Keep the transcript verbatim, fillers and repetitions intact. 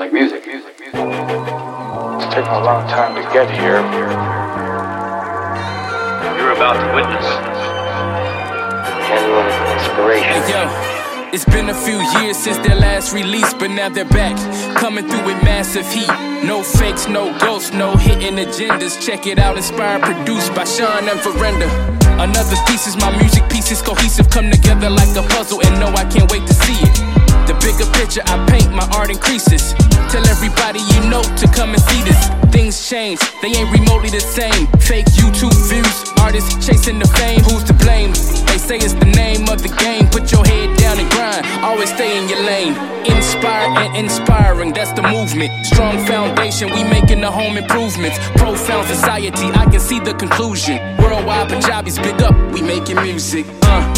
like music, music, music. It's taken a long time to get here. You're about to witness genuine inspiration. Hey, yo, it's been a few years since their last release, but now they're back, coming through with massive heat. No fakes, no ghosts, no hidden agendas. Check it out, inspired, produced by Sean and Verenda. Another piece is my music pieces, cohesive, come together like a puzzle, and no, I can't wait to see it. The bigger picture I paint, my art increases. Tell everybody you know to come and see this. Things change, they ain't remotely the same. Fake YouTube views, artists chasing the fame. Who's to blame? They say it's the name of the game. Put your head down and grind, always stay in your lane. Inspired and inspiring, that's the movement. Strong foundation, we making the home improvements. Profound society, I can see the conclusion. Worldwide Punjabis, big up, we making music. Uh